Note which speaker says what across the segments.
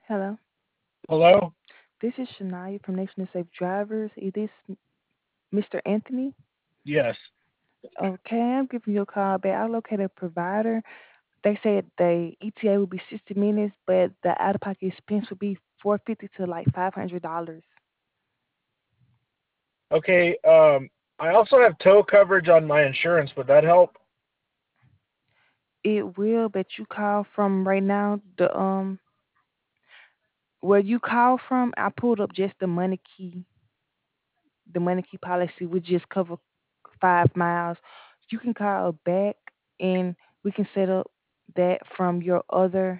Speaker 1: Hello.
Speaker 2: Hello?
Speaker 1: This is Shania from Nation of Safe Drivers. Is this Mr. Anthony?
Speaker 2: Yes.
Speaker 1: Okay, I'm giving you a call back. I located a provider. They said the ETA would be 60 minutes, but the out-of-pocket expense would be 450 to like $500.
Speaker 2: Okay. I also have tow coverage on my insurance. Would that help?
Speaker 1: It will, but you call from right now. The where you call from, I pulled up just the money key. The money key policy would just cover 5 miles. You can call back and we can set up that from your other.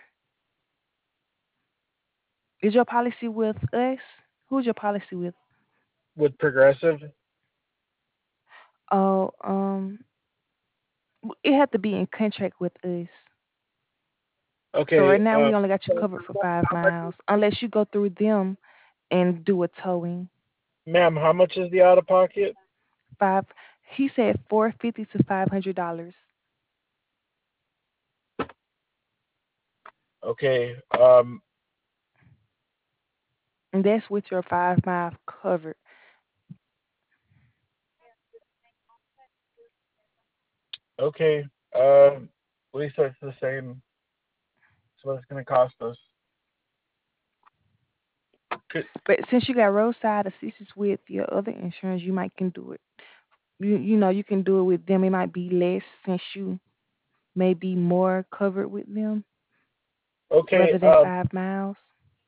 Speaker 1: Is your policy with us? Who's your policy with?
Speaker 2: With Progressive?
Speaker 1: Oh, it had to be in contract with us. So right
Speaker 2: Okay.
Speaker 1: now we only got you covered for five
Speaker 2: How much,
Speaker 1: miles, unless you go through them and do a towing.
Speaker 2: ma'am, how much is the out of pocket?
Speaker 1: Five. He said 450 to $500,
Speaker 2: Okay.
Speaker 1: and that's with your 5 mile covered.
Speaker 2: Okay. At least it's the same. That's what it's going to cost us. Could,
Speaker 1: But since you got roadside assistance with your other insurance, you might can do it. You can do it with them. It might be less since you may be more covered with them
Speaker 2: okay.
Speaker 1: rather than 5 miles.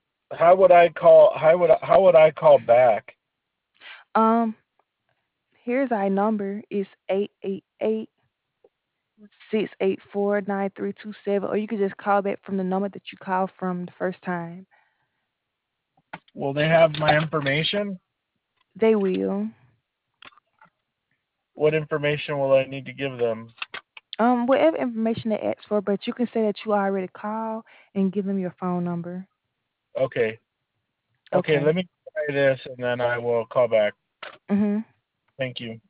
Speaker 2: How would I call back?
Speaker 1: Um, Here's our number. It's 888-684-9327, or you could just call back from the number that you called from the first time.
Speaker 2: Will they have my information?
Speaker 1: They will.
Speaker 2: What information will I need to give them?
Speaker 1: Whatever information they ask for, but you can say that you already called and give them your phone number.
Speaker 2: Okay. Okay.
Speaker 1: Okay.
Speaker 2: Let me try this and then I will call back.
Speaker 1: Mhm.
Speaker 2: Thank you.